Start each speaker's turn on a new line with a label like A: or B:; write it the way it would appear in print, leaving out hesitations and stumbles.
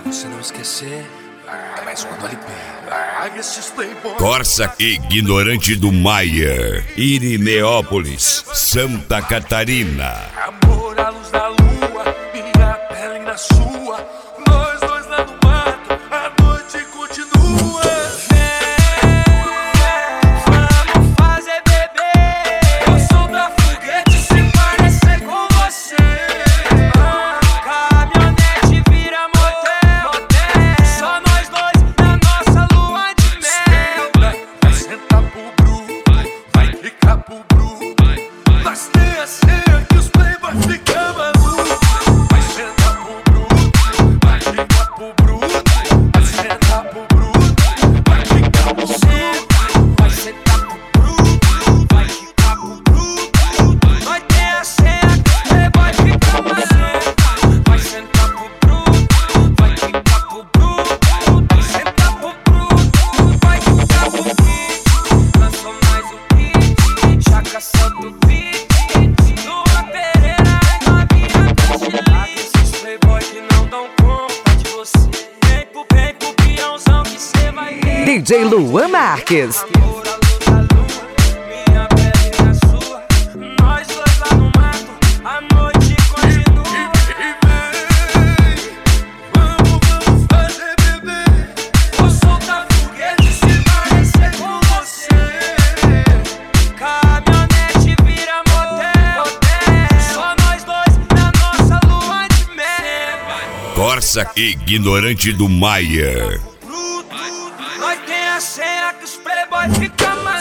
A: você não esquecer, mas quando LP.
B: Corsa Ignorante do Maia, Irineópolis, Santa Catarina.
A: Amor à luz da lua, minha pele na sua, nós dois lá no mato, a noite continua. Vamos fazer bebê, eu sou da foguete, se parecer com você. Caminhonete vira motel, só nós dois na nossa lua de mel. Vai sentar pro Bru, vai ficar pro Bru. Mas tem a senha que os playboy ficam malucos. Vai sentar pro Bru, vai ficar pro Bru. Vai sentar pro Bru, vai ficar pro Bru. Vai sentar pro Bru, vai ficar pro Bru. Nós tem a senha que os playboy ficam malucos. Vai sentar pro Bru, vai ficar pro Bru. Vai sentar pro Bru, vai ficar pro Bru. Lançou mais um hit, já caçando o beat. Lua Pereira é novinha da Chile. Esses playboy que não dão conta de você. Vem pro peãozão que cê vai ver.
C: DJ Luan Marques.
A: Amor à luz da lua, minha pele na sua, nós dois lá no mato, a noite continua. Vamos fazer bebê, vou soltar foguete se parecer com você. Caminhonete vira motel, só nós dois na nossa lua de mel.
B: Corsa Ignorante do Maia.
A: Nós tem a senha que os playboy ficam mais.